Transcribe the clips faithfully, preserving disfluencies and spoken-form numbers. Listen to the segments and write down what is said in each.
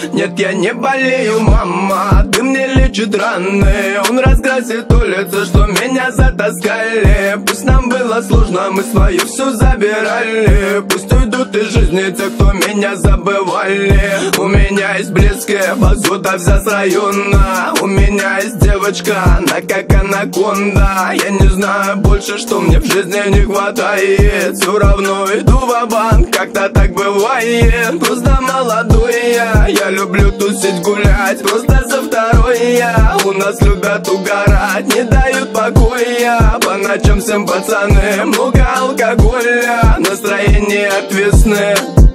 Нет, я не болею, мама, ты мне лечит раны. Он разкрасит улицы, что меня затаскали. Пусть нам было сложно, мы свое все забирали. Пусть уйдут из жизни те, кто меня забывали. У меня есть близкие, базута вся с района. У меня есть девочка, она как анаконда. Я не знаю больше, что мне в жизни не хватает. Все равно иду ва-банк, как-то так бывает. Просто молодой я, я люблю тусить, гулять. Просто со второй я, у нас любят угорать, не дают покоя. По ночам всем пацаны, много алкоголя, настроение отвесное.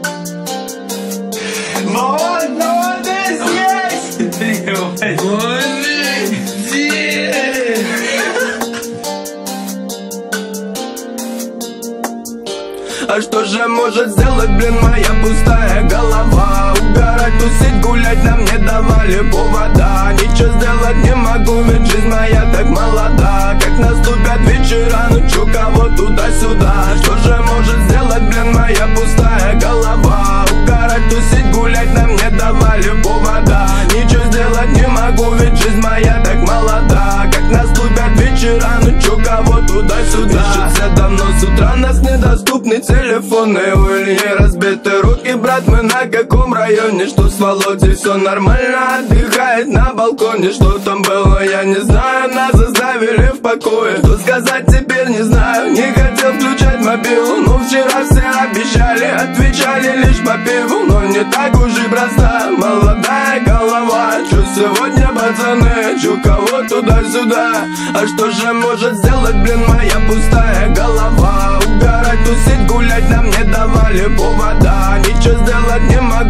Вот, вот и здесь! Вот здесь! А что же может сделать, блин, моя пустая голова? Угорать, тусить, гулять нам не давали повода. Ничего сделать не могу, ведь жизнь моя так молода. Как наступят вечера, ночу кого туда-сюда. Что же может сделать, блин, моя пустая голова? Угорать, тусить, гулять нам не давали повода. Ничего сделать не могу, ведь жизнь моя так молода. Как наступят вечера, ночу кого туда-сюда. Пишется давно с утра, нас недоступны телефоны. У Ильи разбиты руки, брат, мы на каком районе? Что с Володей все нормально, отдыхает на балконе. Что там было, я не знаю, нас заставили в покое. Что сказать теперь не знаю, не хотел включать мобилу. Но вчера все обещали, отвечали лишь по пиву. Но не так уж и проста молодая голова. Чё сегодня, пацаны, чё кого туда-сюда? А что же может сделать, блин, моя пустая голова? Угорать, тусить, гулять нам не давали повода. Ничего сделать не могу,